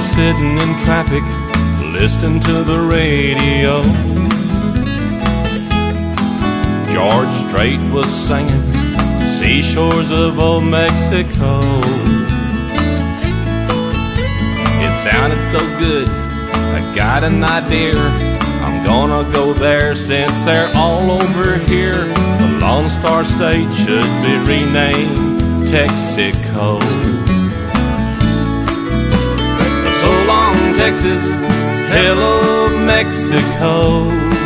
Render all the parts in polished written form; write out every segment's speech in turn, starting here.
was sitting in traffic, listening to the radio. George Strait was singing Seashores of Old Mexico. It sounded so good, I got an idea. I'm gonna go there since they're all over here. The Lone Star State should be renamed Texaco. So long, Texas, hello, Mexico.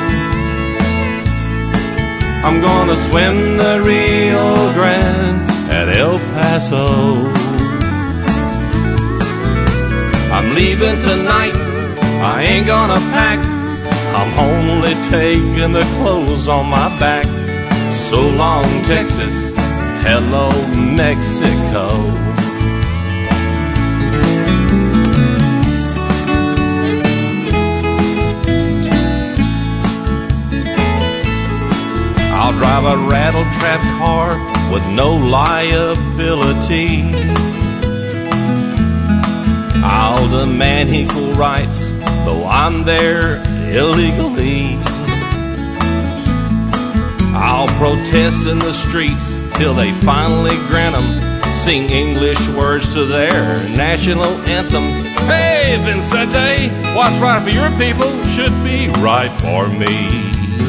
I'm gonna swim the Rio Grande at El Paso. I'm leaving tonight, I ain't gonna pack. I'm only taking the clothes on my back. So long, Texas, hello, Mexico. I'll drive a rattle-trap car with no liability. I'll demand equal rights, though I'm there illegally. I'll protest in the streets till they finally grant them. Sing English words to their national anthem. Hey, Vincente, what's right for your people should be right for me.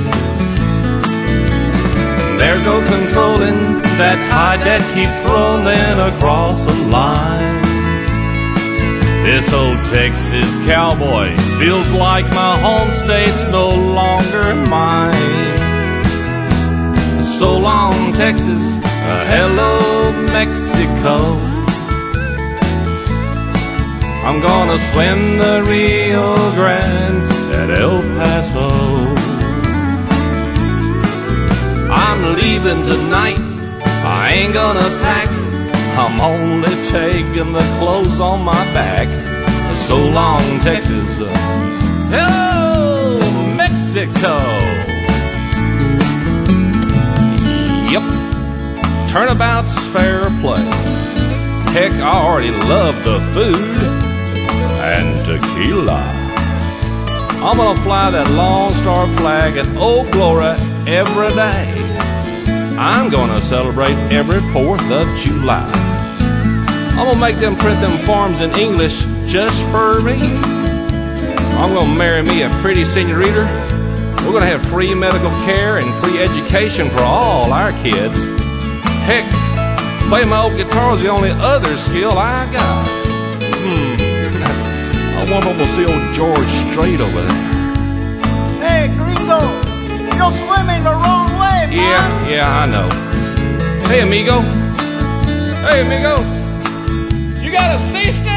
There's no controlling that tide that keeps rolling across the line. This old Texas cowboy feels like my home state's no longer mine. So long, Texas, hello, Mexico. I'm gonna swim the Rio Grande at El Paso. I'm leaving tonight, I ain't gonna pack. I'm only taking the clothes on my back. So long, Texas, hello, Mexico. Yep, turnabout's fair play. Heck, I already love the food and tequila. I'm gonna fly that Lone Star flag at Old Glory every day. I'm gonna celebrate every 4th of July. I'm gonna make them print them forms in English just for me. I'm gonna marry me a pretty senorita. We're gonna have free medical care and free education for all our kids. Heck, play my old guitar is the only other skill I got. I wonder if we'll see old George Strait over there. Hey, gringo, you're swimming the wrong way, man. Yeah, I know. Hey, amigo. You got a sea snake?